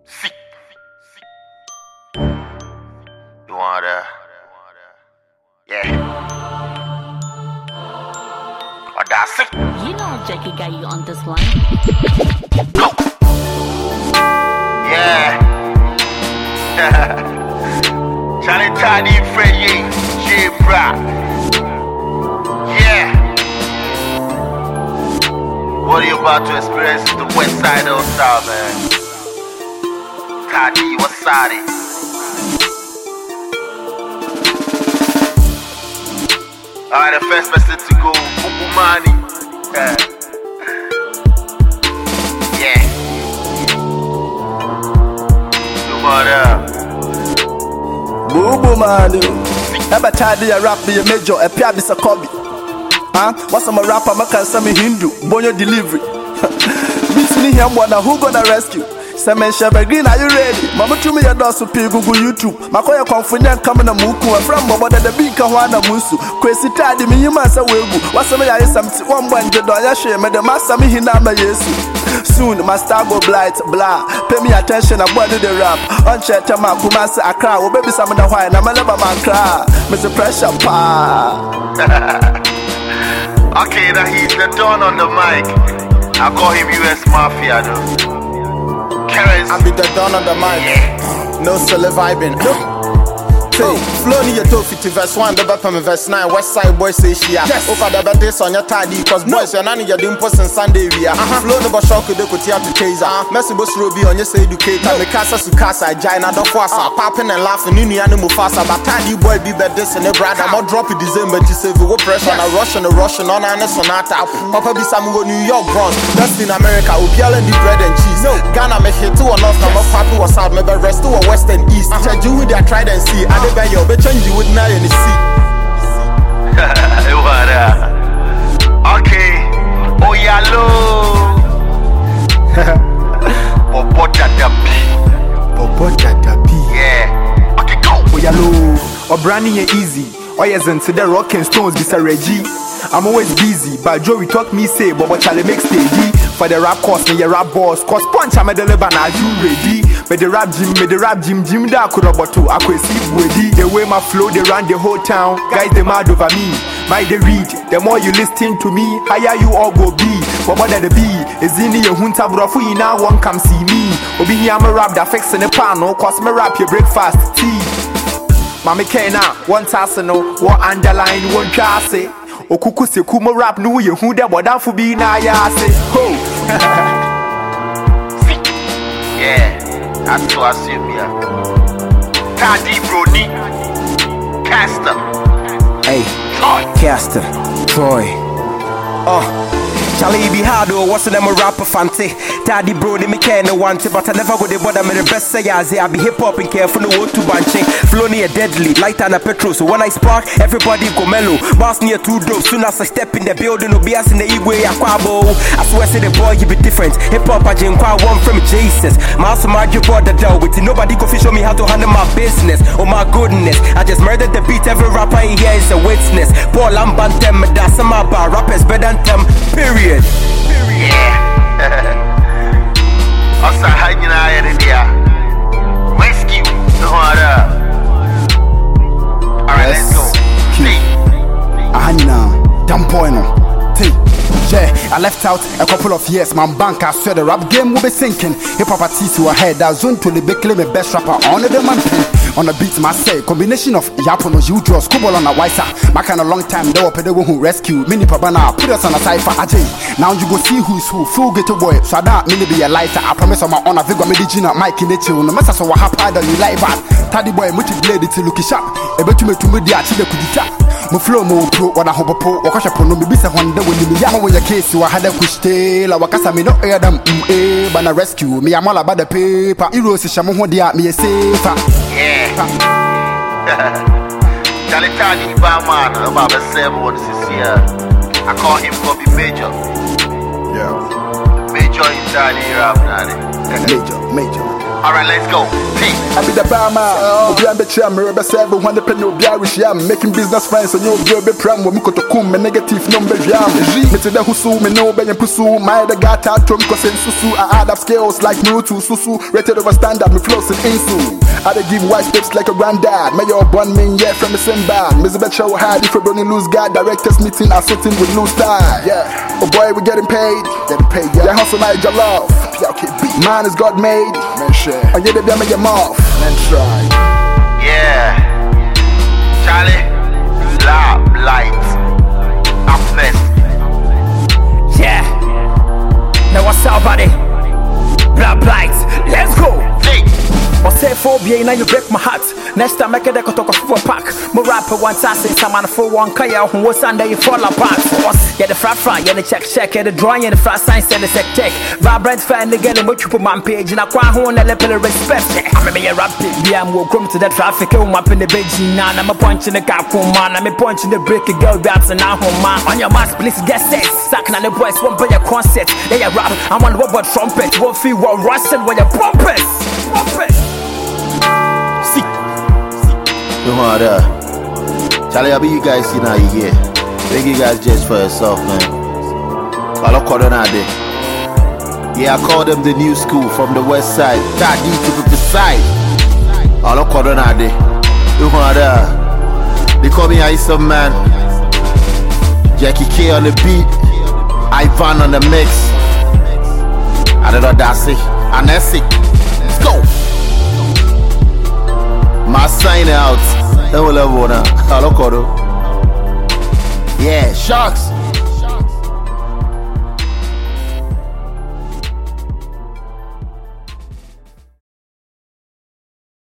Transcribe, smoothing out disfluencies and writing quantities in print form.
See. You wanna? Yeah. Oh, that's it. You know Jackie got you on this line. Go. Yeah. Charlie Tiny Freddie J. Bra. Yeah. What are you about to experience is the west side of town, man. Tadi, what's Sadi? Alright, the first person to go, Bukumani. Yeah. Bukumani. Eba Tadi a rap be a major, a pia bisa kobi. What's I'm a rapper, I can say me Hindu, bonyo delivery. Meet me here, who gonna rescue? Semen Shebe Green, are you ready? Mama to me, your does to pay Google YouTube. Makoya confident coming a muku, a from Bobo the big Kawana Musu. Crazy Tadi, me, you must away. What's some I some 1 the dollar share, me the master me hinama yesu. Soon, my star go blight, blah. Pay me attention, I'm going to the rap. On Chetama, Kumasa, I cry, or baby, some of the wine, I'm a level man cry. Mr. Pressure, pa. Okay, now he's the Don on the mic. I call him US Mafia though. I be the Don on the mic. Yeah. No solo vibing. Flow ni your tofi to verse 1, the bottom of verse 9. West side boys say she over the birthdays on your tidy, cause boys you're not in your dimples and Sunday we are. Flow no shock the kutia to taser. Messi boss Ruby on your say educator. Me casa su casa, Jaina don't force. Popping and laughing in the animal fast. But tidy boy be birthdays and a brother. I'm not drop it December to save the pressure on a Russian on a sonata. Papa be some go New York Bronx. That's in America, we all in the bread and cheese. Ghana me hit 2 or not, I'm a papi was out, maybe rest 2 or west and east. Check you with their try and see. You be change you with now in the sea. What okay. Oh yalo. Yeah. Okay, go. Oh yalo. Oh branding is easy. Oh yes, and to the rock and stones be Reggie. I'm always busy, but Joe we talk me say, but what shall I make steady? For the rap course, me your rap boss, cause punch I'm a deliver now you ready. Me the rap gym that could about to I could see ready. The way my flow they run the whole town, guys they mad over me. My they read, the more you listen to me, higher you all go be. But what the be is in your hunta brofu you now one come see me. Obi here I'm a rap that fix in the panel, cause me rap your breakfast tea. Mami Kena, 1,000 what underline one jase. Okuku se kuma rap no ye hu de bodan fu bi na ya se ho. Yeah, that's so assume ya. Tadi Brody, Caster. Hey, Caster, Troy. Charlie be hard or what's them a rapper fancy. Taddy Brody me care no want it, but I never go the bother me the best say I be hip hop and careful no to bunching. Flow near deadly, light and a petrol. So when I spark, everybody go mellow. Boss near 2 dope. Soon as I step in the building, no be us in the Igwe Aquabo. I swear say the boy you be different. Hip hop I jam one from Jesus. Master my you brought the dough with nobody go show me how to handle my business. Oh my goodness, I just murdered the beat. Every rapper in here is a witness. Paul Ambantem, that's my bar. Rappers better than them. Period. Yeah. Also, hanging out in there. Rescue. Alright, let's go. Yeah, I left out a couple of years, man bank I swear the rap game will be sinking. Hip hop artists who ahead, that zone to the big claim a best rapper on the man pen. On the beat, my say, combination of Yapono, you draw, Scuba on a wiser. My kind of long time, they were the one who rescued Mini Pabana, put us on a cipher, Ajay. Now you go see who's who, full get a boy. So that may be a lighter. I promise on my honor, Vigo Medicina, Mike in the chill. No matter so what happened, you like that. Taddy boy, multi-blade to look sharp. A bet you to me, the Achille could tap. My flow more pro, what I hope a po, or cash upon me, be a Honda when you young with your case, you had a push tail, or Wakasa me no air them, but I rescue me. I'm all about the paper. Heroes is Shamu, dear me a safer. Yeah. Charlie Tadi Barman, about the 7 what this is here. I call him Bobby Major. Yeah. Major in Tadi rap, Major. Alright, let's go. Peace. I be the barman. Obi am betray me rebe say be one penny obi arish am making business friends so you be pram wo mi kotokum me negative number jam. Me to the husu me no be pusu my the gata tom cause susu I add up skills like Naruto susu rated over standard me flows in insu. I dey give white tips like a granddad. May your born mean yeah from the same band. Me bet show hard if you don't lose God directors meeting are sitting with loose tie. Yeah. Oh boy we getting paid. Yeah hustle like your love. Man is God made. Man share. And you the be make your mouth. Man try. Yeah. Charlie. Lab light. Up next. Yeah. Now what's up, buddy? Black lights. Let's go. Hey. Or say phobia, now you break my heart. Next time I get a talk for a pack. More rapper one time since I'm on for one kaya who was under you fall apart. Yeah, the fry, yeah, the check, yeah, the drawing, and the flat signs and the sec check. Vibrant fan again, and what you put my page, and I quite hone a level of respect. I'm a rapid, yeah, I'm welcome to the traffic, I'm up in the Beijing, and I'm a punch in the car, man, I'm a punch in the break, girl, raps, and now home, man. On your mask, please get set. Sacking on the boys, won't buy your concert. Yeah, rap, I'm on what trumpet, won't feel what Russian when you're pumpers. You know that. Charlie, I'll be you guys see now you here. Make you guys judge for yourself, man. I look on that. Yeah, I call them the new school from the west side. Tadi to be precise. I look on that. You know that. They call me Isom Man. Jackie K on the beat. Ivan on the mix. I don't know that's it. And that's it. Let's go. My sign out. Yeah, Sharks.